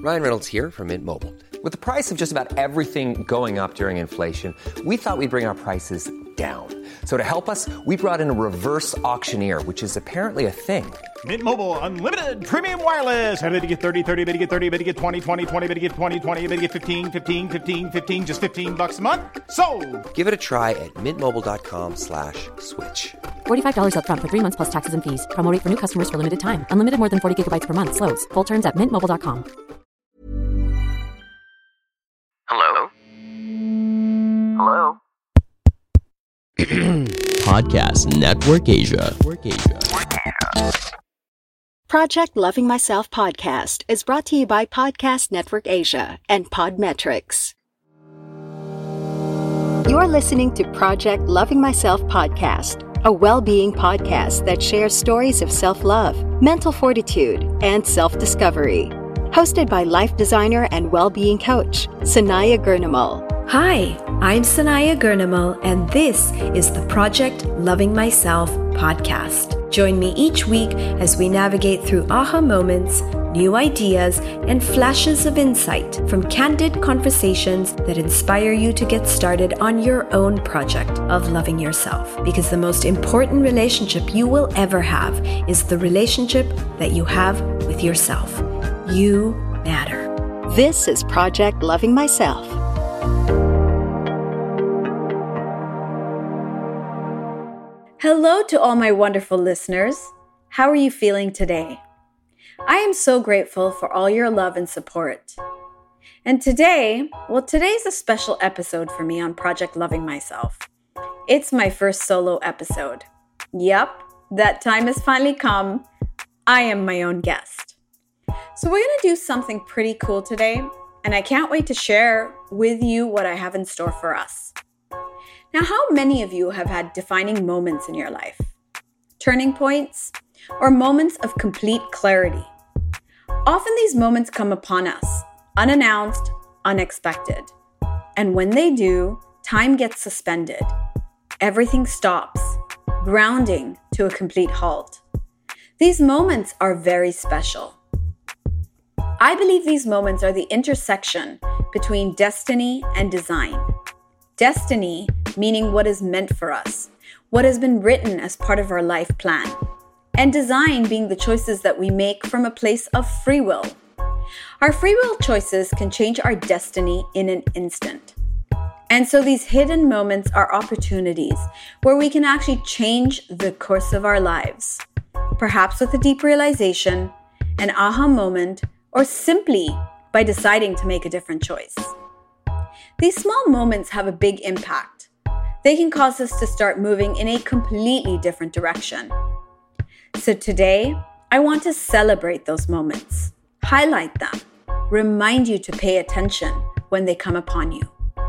Ryan Reynolds here from Mint Mobile. With the price of just about everything going up during inflation, we thought we'd bring our prices down. So to help us, we brought in a reverse auctioneer, which is apparently a thing. Mint Mobile Unlimited Premium Wireless. How to get 30, 30, bit to get 30, bit to get 20, 20, 20, bit to get 20, 20, bit to get 15, 15, 15, 15, just $15 a month? Sold! Give it a try at mintmobile.com/switch. $45 up front for 3 months plus taxes and fees. Promo rate for new customers for limited time. Unlimited more than 40 gigabytes per month. Slows full terms at mintmobile.com. Hello? Hello? Podcast Network Asia. Project Loving Myself podcast is brought to you by Podcast Network Asia and Podmetrics. You're listening to Project Loving Myself podcast, a well-being podcast that shares stories of self-love, mental fortitude, and self-discovery. Hosted by life designer and well-being coach, Sanaya Gurnamal. Hi, I'm Sanaya Gurnamal, and this is the Project Loving Myself podcast. Join me each week as we navigate through aha moments, new ideas, and flashes of insight from candid conversations that inspire you to get started on your own project of loving yourself. Because the most important relationship you will ever have is the relationship that you have with yourself. You matter. This is Project Loving Myself. Hello to all my wonderful listeners. How are you feeling today? I am so grateful for all your love and support. And today's a special episode for me on Project Loving Myself. It's my first solo episode. Yep, that time has finally come. I am my own guest. So we're going to do something pretty cool today, and I can't wait to share with you what I have in store for us. Now, how many of you have had defining moments in your life? Turning points or moments of complete clarity? Often these moments come upon us, unannounced, unexpected. And when they do, time gets suspended. Everything stops, grounding to a complete halt. These moments are very special. I believe these moments are the intersection between destiny and design. Destiny meaning what is meant for us, what has been written as part of our life plan, and design being the choices that we make from a place of free will. Our free will choices can change our destiny in an instant. And so these hidden moments are opportunities where we can actually change the course of our lives, perhaps with a deep realization, an aha moment, or simply by deciding to make a different choice. These small moments have a big impact. They can cause us to start moving in a completely different direction. So today, I want to celebrate those moments, highlight them, remind you to pay attention when they come upon you.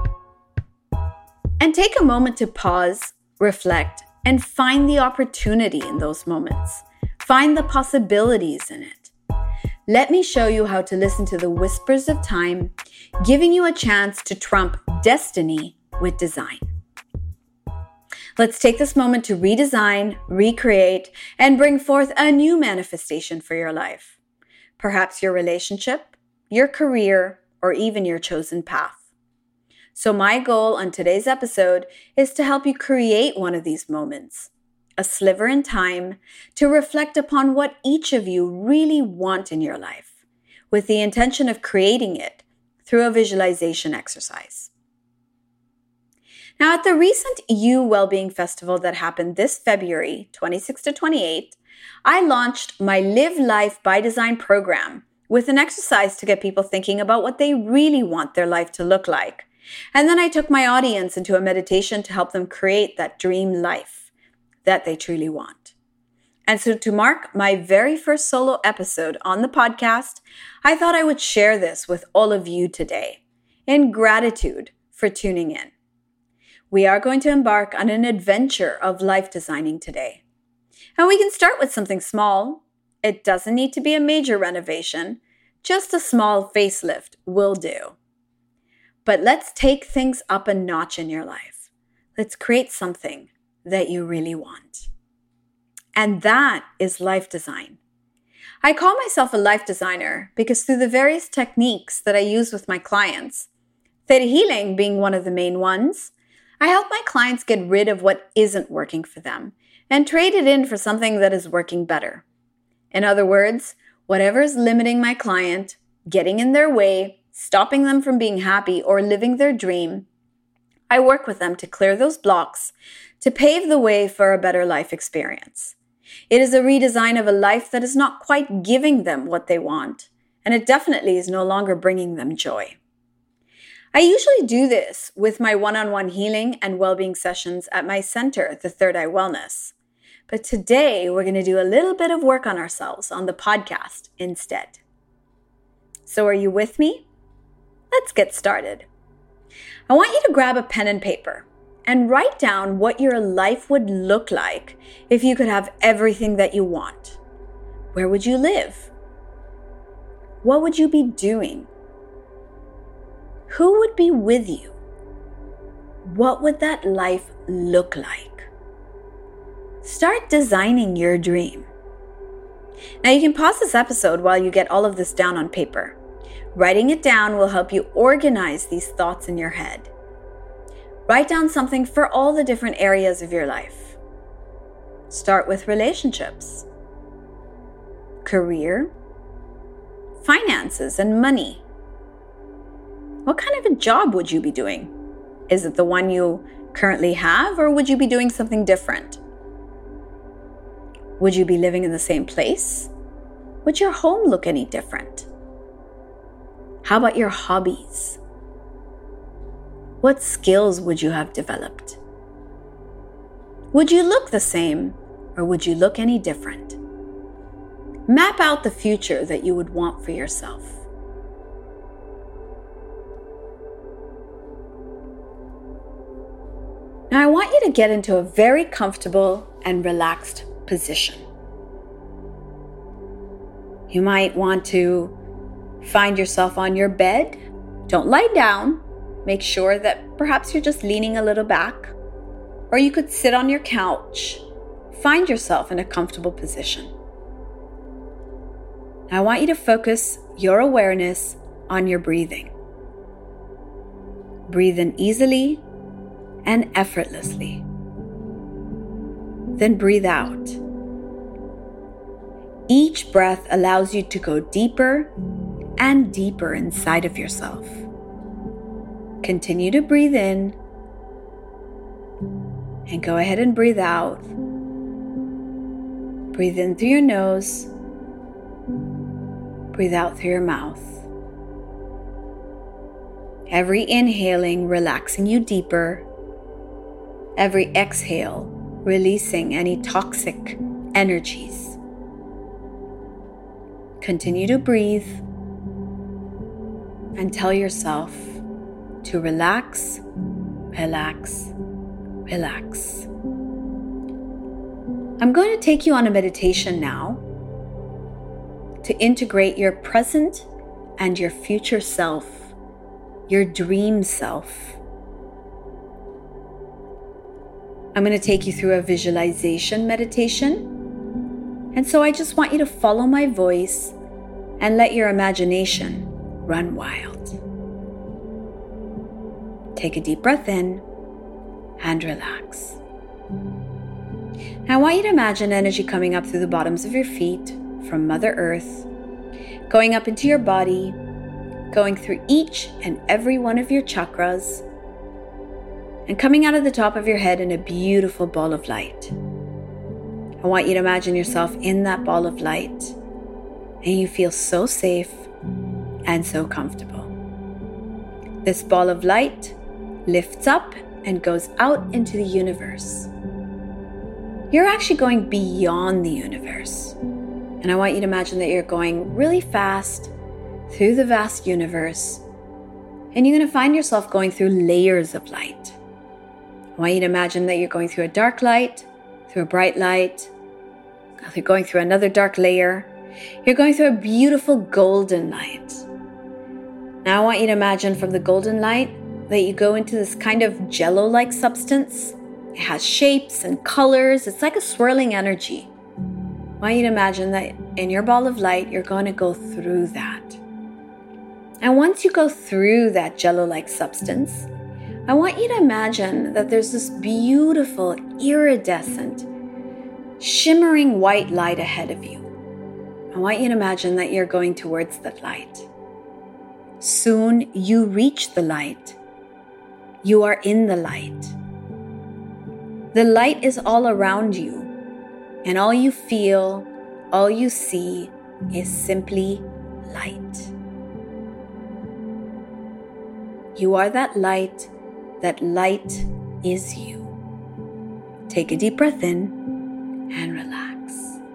And take a moment to pause, reflect, and find the opportunity in those moments. Find the possibilities in it. Let me show you how to listen to the whispers of time, giving you a chance to trump destiny with design. Let's take this moment to redesign, recreate, and bring forth a new manifestation for your life. Perhaps your relationship, your career, or even your chosen path. So my goal on today's episode is to help you create one of these moments, a sliver in time to reflect upon what each of you really want in your life, with the intention of creating it through a visualization exercise. Now, at the recent You Wellbeing Festival that happened this February 26 to 28, I launched my Live Life by Design program with an exercise to get people thinking about what they really want their life to look like. And then I took my audience into a meditation to help them create that dream life that they truly want. And so to mark my very first solo episode on the podcast, I thought I would share this with all of you today in gratitude for tuning in. We are going to embark on an adventure of life designing today. And we can start with something small. It doesn't need to be a major renovation. Just a small facelift will do. But let's take things up a notch in your life. Let's create something that you really want. And that is life design. I call myself a life designer because through the various techniques that I use with my clients, theta healing being one of the main ones, I help my clients get rid of what isn't working for them and trade it in for something that is working better. In other words, whatever is limiting my client, getting in their way, stopping them from being happy or living their dream, I work with them to clear those blocks, to pave the way for a better life experience. It is a redesign of a life that is not quite giving them what they want, and it definitely is no longer bringing them joy. I usually do this with my one-on-one healing and well-being sessions at my center, the Third Eye Wellness. But today, we're going to do a little bit of work on ourselves on the podcast instead. So are you with me? Let's get started. I want you to grab a pen and paper and write down what your life would look like if you could have everything that you want. Where would you live? What would you be doing? Who would be with you? What would that life look like? Start designing your dream. Now you can pause this episode while you get all of this down on paper. Writing it down will help you organize these thoughts in your head. Write down something for all the different areas of your life. Start with relationships, career, finances, and money. What kind of a job would you be doing? Is it the one you currently have, or would you be doing something different? Would you be living in the same place? Would your home look any different? How about your hobbies? What skills would you have developed? Would you look the same, or would you look any different? Map out the future that you would want for yourself. Now I want you to get into a very comfortable and relaxed position. You might want to find yourself on your bed. Don't lie down. Make sure that perhaps you're just leaning a little back. Or you could sit on your couch. Find yourself in a comfortable position. Now I want you to focus your awareness on your breathing. Breathe in easily and effortlessly. Then breathe out. Each breath allows you to go deeper and deeper inside of yourself. Continue to breathe in and go ahead and breathe out. Breathe in through your nose. Breathe out through your mouth. Every inhaling relaxing you deeper. Every exhale releasing any toxic energies. Continue to breathe and tell yourself to relax, relax, relax. I'm going to take you on a meditation now to integrate your present and your future self, your dream self. I'm going to take you through a visualization meditation. And so I just want you to follow my voice and let your imagination run wild. Take a deep breath in and relax. Now I want you to imagine energy coming up through the bottoms of your feet from Mother Earth, going up into your body, going through each and every one of your chakras, and coming out of the top of your head in a beautiful ball of light. I want you to imagine yourself in that ball of light, and you feel so safe and so comfortable. This ball of light lifts up and goes out into the universe. You're actually going beyond the universe. And I want you to imagine that you're going really fast through the vast universe, and you're going to find yourself going through layers of light. I want you to imagine that you're going through a dark light, through a bright light, you're going through another dark layer. You're going through a beautiful golden light. Now I want you to imagine from the golden light that you go into this kind of jello-like substance. It has shapes and colors. It's like a swirling energy. I want you to imagine that in your ball of light, you're going to go through that. And once you go through that jello-like substance, I want you to imagine that there's this beautiful, iridescent, shimmering white light ahead of you. I want you to imagine that you're going towards that light. Soon you reach the light. You are in the light. The light is all around you, and all you feel, all you see is simply light. You are that light is you. Take a deep breath in and relax.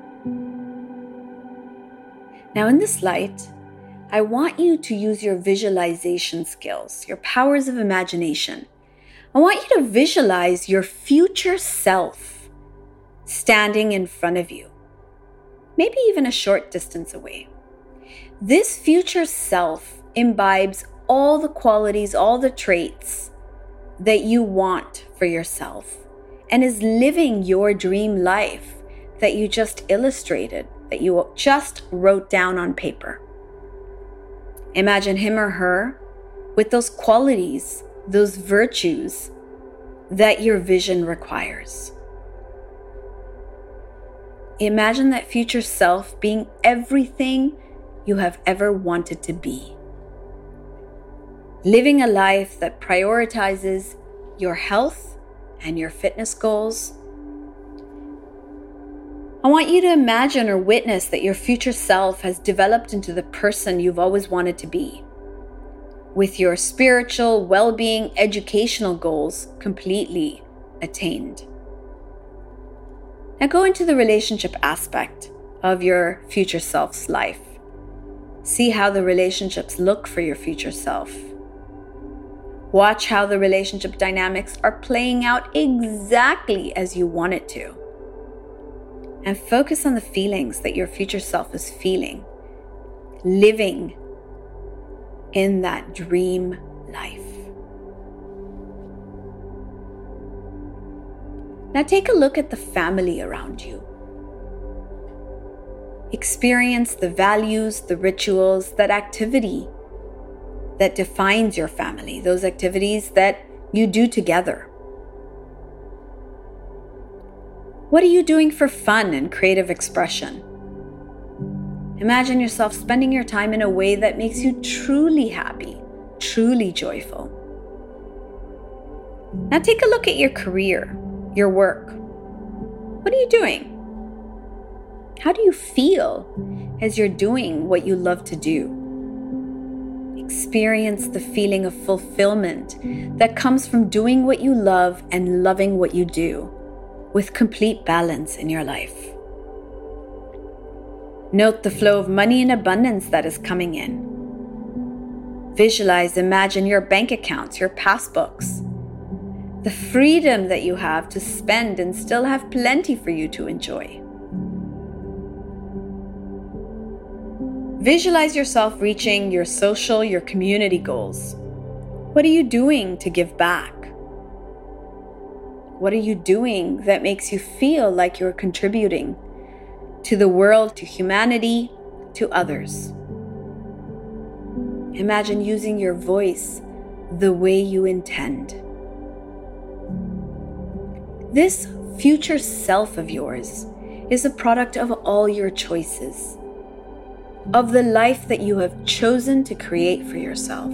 Now in this light, I want you to use your visualization skills, your powers of imagination. I want you to visualize your future self standing in front of you, maybe even a short distance away. This future self imbibes all the qualities, all the traits that you want for yourself and is living your dream life that you just illustrated, that you just wrote down on paper. Imagine him or her with those qualities, those virtues that your vision requires. Imagine that future self being everything you have ever wanted to be. Living a life that prioritizes your health and your fitness goals. I want you to imagine or witness that your future self has developed into the person you've always wanted to be, with your spiritual, well-being, educational goals completely attained. Now go into the relationship aspect of your future self's life. See how the relationships look for your future self. Watch how the relationship dynamics are playing out exactly as you want it to. And focus on the feelings that your future self is feeling, living in that dream life. Now take a look at the family around you. Experience the values, the rituals, that activity that defines your family, those activities that you do together. What are you doing for fun and creative expression? Imagine yourself spending your time in a way that makes you truly happy, truly joyful. Now take a look at your career, your work. What are you doing? How do you feel as you're doing what you love to do? Experience the feeling of fulfillment that comes from doing what you love and loving what you do, with complete balance in your life. Note the flow of money and abundance that is coming in. Visualize, imagine your bank accounts, your passbooks, the freedom that you have to spend and still have plenty for you to enjoy. Visualize yourself reaching your social, your community goals. What are you doing to give back? What are you doing that makes you feel like you're contributing to the world, to humanity, to others? Imagine using your voice the way you intend. This future self of yours is a product of all your choices, of the life that you have chosen to create for yourself.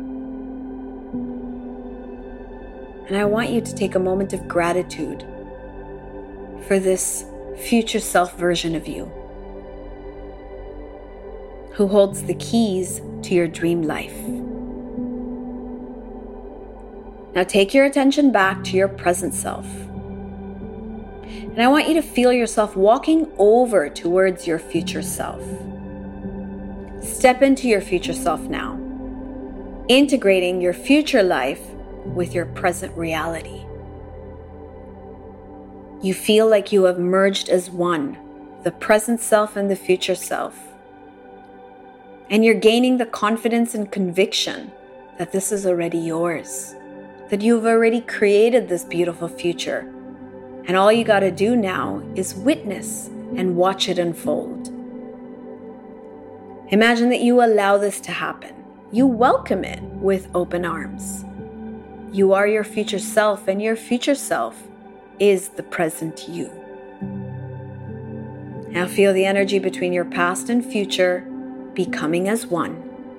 And I want you to take a moment of gratitude for this future self version of you, who holds the keys to your dream life. Now take your attention back to your present self. And I want you to feel yourself walking over towards your future self. Step into your future self now, integrating your future life with your present reality. You feel like you have merged as one, the present self and the future self. And you're gaining the confidence and conviction that this is already yours, that you've already created this beautiful future. And all you got to do now is witness and watch it unfold. Imagine that you allow this to happen. You welcome it with open arms. You are your future self, and your future self is the present you. Now feel the energy between your past and future becoming as one.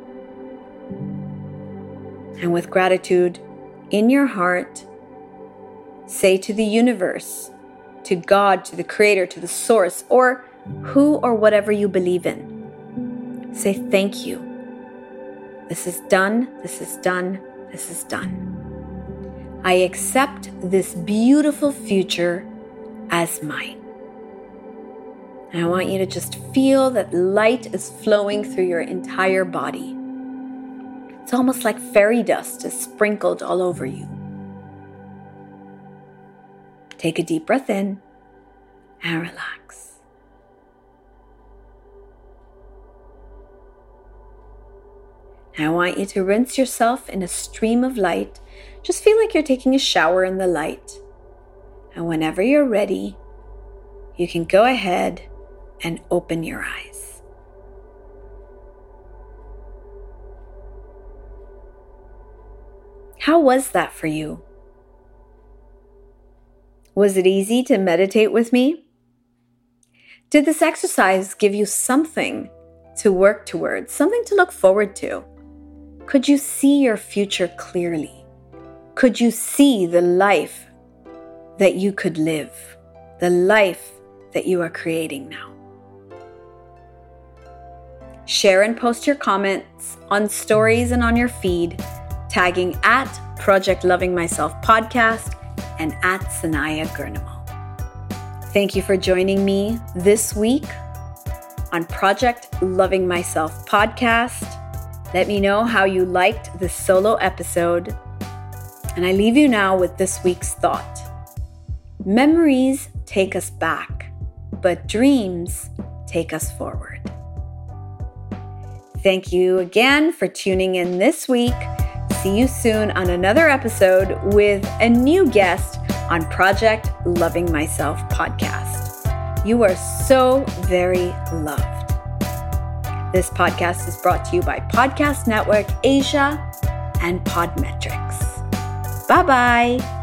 And with gratitude in your heart, say to the universe, to God, to the Creator, to the Source, or who or whatever you believe in. Say thank you. This is done, this is done, this is done. I accept this beautiful future as mine. And I want you to just feel that light is flowing through your entire body. It's almost like fairy dust is sprinkled all over you. Take a deep breath in and relax. Now I want you to rinse yourself in a stream of light. Just feel like you're taking a shower in the light. And whenever you're ready, you can go ahead and open your eyes. How was that for you? Was it easy to meditate with me? Did this exercise give you something to work towards, something to look forward to? Could you see your future clearly? Could you see the life that you could live, the life that you are creating now? Share and post your comments on stories and on your feed, tagging at Project Loving Myself Podcast and at Sanaya Gurnamo. Thank you for joining me this week on Project Loving Myself Podcast. Let me know how you liked this solo episode. And I leave you now with this week's thought. Memories take us back, but dreams take us forward. Thank you again for tuning in this week. See you soon on another episode with a new guest on Project Loving Myself Podcast. You are so very loved. This podcast is brought to you by Podcast Network Asia and Podmetrics. Bye-bye.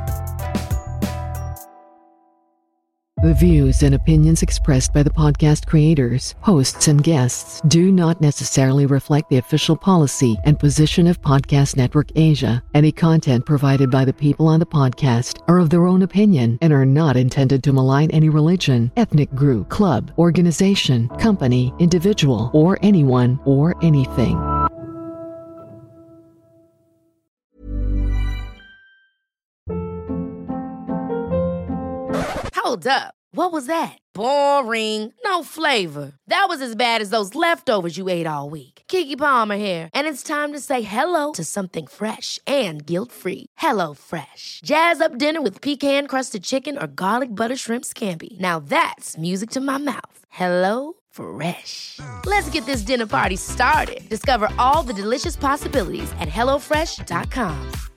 The views and opinions expressed by the podcast creators, hosts, and guests do not necessarily reflect the official policy and position of Podcast Network Asia. Any content provided by the people on the podcast are of their own opinion and are not intended to malign any religion, ethnic group, club, organization, company, individual, or anyone or anything. Hold up. What was that? Boring. No flavor. That was as bad as those leftovers you ate all week. Keke Palmer here, and it's time to say hello to something fresh and guilt-free. HelloFresh. Jazz up dinner with pecan-crusted chicken or garlic butter shrimp scampi. Now that's music to my mouth. HelloFresh. Let's get this dinner party started. Discover all the delicious possibilities at HelloFresh.com.